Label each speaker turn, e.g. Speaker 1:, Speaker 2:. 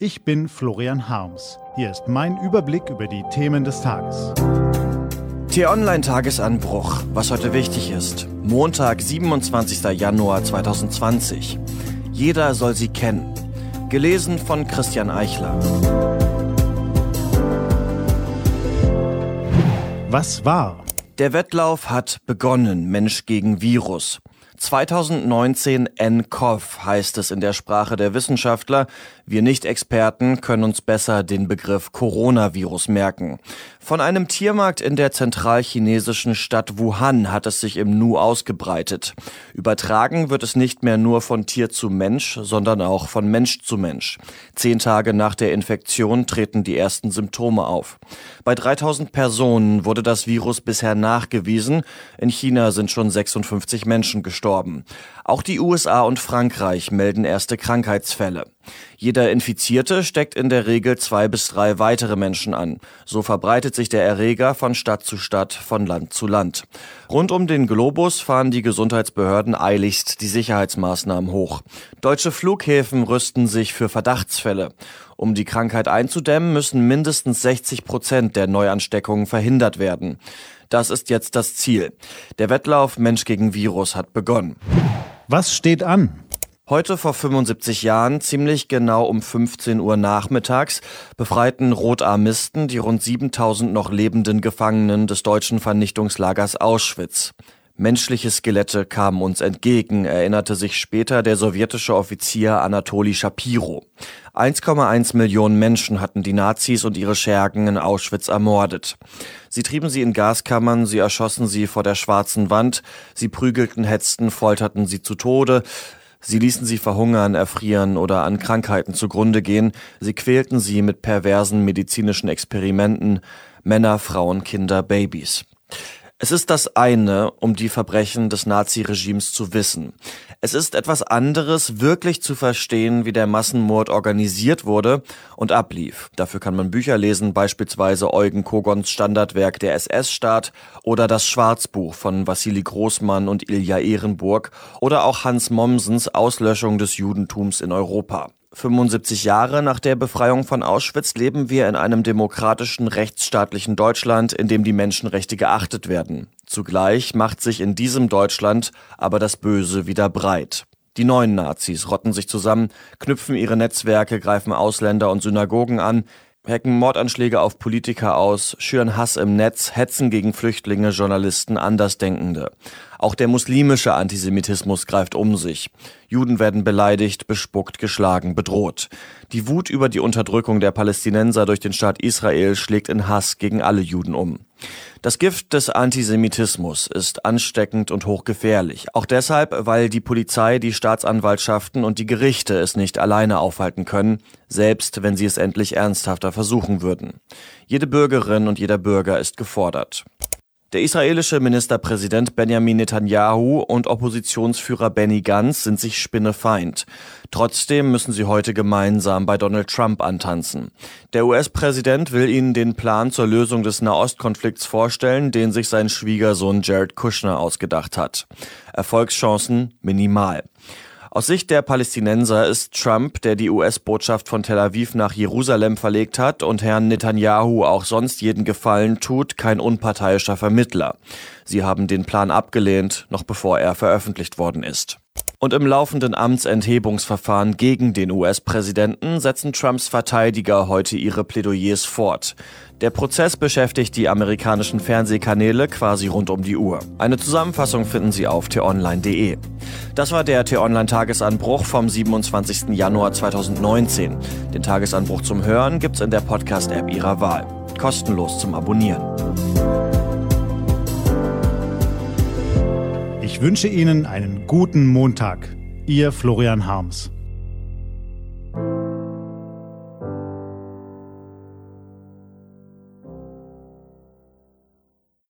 Speaker 1: Ich bin Florian Harms. Hier ist mein Überblick über die Themen des Tages.
Speaker 2: T-Online-Tagesanbruch, was heute wichtig ist. Montag, 27. Januar 2020. Jeder soll sie kennen. Gelesen von Christian Eichler.
Speaker 1: Was war?
Speaker 2: Der Wettlauf hat begonnen, Mensch gegen Virus. 2019 nCoV heißt es in der Sprache der Wissenschaftler. Wir Nicht-Experten können uns besser den Begriff Coronavirus merken. Von einem Tiermarkt in der zentralchinesischen Stadt Wuhan hat es sich im Nu ausgebreitet. Übertragen wird es nicht mehr nur von Tier zu Mensch, sondern auch von Mensch zu Mensch. 10 Tage nach der Infektion treten die ersten Symptome auf. Bei 3000 Personen wurde das Virus bisher nachgewiesen. In China sind schon 56 Menschen gestorben. Auch die USA und Frankreich melden erste Krankheitsfälle. Jeder Infizierte steckt in der Regel 2 bis 3 weitere Menschen an. So verbreitet sich der Erreger von Stadt zu Stadt, von Land zu Land. Rund um den Globus fahren die Gesundheitsbehörden eiligst die Sicherheitsmaßnahmen hoch. Deutsche Flughäfen rüsten sich für Verdachtsfälle. Um die Krankheit einzudämmen, müssen mindestens 60% der Neuansteckungen verhindert werden. Das ist jetzt das Ziel. Der Wettlauf Mensch gegen Virus hat begonnen.
Speaker 1: Was steht an?
Speaker 2: Heute vor 75 Jahren, ziemlich genau um 15 Uhr nachmittags, befreiten Rotarmisten die rund 7000 noch lebenden Gefangenen des deutschen Vernichtungslagers Auschwitz. Menschliche Skelette kamen uns entgegen, erinnerte sich später der sowjetische Offizier Anatoli Schapiro. 1,1 Millionen Menschen hatten die Nazis und ihre Schergen in Auschwitz ermordet. Sie trieben sie in Gaskammern, sie erschossen sie vor der schwarzen Wand, sie prügelten, hetzten, folterten sie zu Tode. Sie ließen sie verhungern, erfrieren oder an Krankheiten zugrunde gehen. Sie quälten sie mit perversen medizinischen Experimenten. Männer, Frauen, Kinder, Babys. Es ist das eine, um die Verbrechen des Naziregimes zu wissen. Es ist etwas anderes, wirklich zu verstehen, wie der Massenmord organisiert wurde und ablief. Dafür kann man Bücher lesen, beispielsweise Eugen Kogons Standardwerk Der SS-Staat oder das Schwarzbuch von Wassili Großmann und Ilja Ehrenburg oder auch Hans Mommsens Auslöschung des Judentums in Europa. 75 Jahre nach der Befreiung von Auschwitz leben wir in einem demokratischen, rechtsstaatlichen Deutschland, in dem die Menschenrechte geachtet werden. Zugleich macht sich in diesem Deutschland aber das Böse wieder breit. Die neuen Nazis rotten sich zusammen, knüpfen ihre Netzwerke, greifen Ausländer und Synagogen an, hacken Mordanschläge auf Politiker aus, schüren Hass im Netz, hetzen gegen Flüchtlinge, Journalisten, Andersdenkende. Auch der muslimische Antisemitismus greift um sich. Juden werden beleidigt, bespuckt, geschlagen, bedroht. Die Wut über die Unterdrückung der Palästinenser durch den Staat Israel schlägt in Hass gegen alle Juden um. Das Gift des Antisemitismus ist ansteckend und hochgefährlich. Auch deshalb, weil die Polizei, die Staatsanwaltschaften und die Gerichte es nicht alleine aufhalten können, selbst wenn sie es endlich ernsthafter versuchen würden. Jede Bürgerin und jeder Bürger ist gefordert. Der israelische Ministerpräsident Benjamin Netanyahu und Oppositionsführer Benny Gantz sind sich spinnefeind. Trotzdem müssen sie heute gemeinsam bei Donald Trump antanzen. Der US-Präsident will ihnen den Plan zur Lösung des Nahostkonflikts vorstellen, den sich sein Schwiegersohn Jared Kushner ausgedacht hat. Erfolgschancen minimal. Aus Sicht der Palästinenser ist Trump, der die US-Botschaft von Tel Aviv nach Jerusalem verlegt hat und Herrn Netanyahu auch sonst jeden Gefallen tut, kein unparteiischer Vermittler. Sie haben den Plan abgelehnt, noch bevor er veröffentlicht worden ist. Und im laufenden Amtsenthebungsverfahren gegen den US-Präsidenten setzen Trumps Verteidiger heute ihre Plädoyers fort. Der Prozess beschäftigt die amerikanischen Fernsehkanäle quasi rund um die Uhr. Eine Zusammenfassung finden Sie auf t-online.de. Das war der T-Online-Tagesanbruch vom 27. Januar 2019. Den Tagesanbruch zum Hören gibt's in der Podcast-App Ihrer Wahl. Kostenlos zum Abonnieren.
Speaker 1: Ich wünsche Ihnen einen guten Montag. Ihr Florian Harms.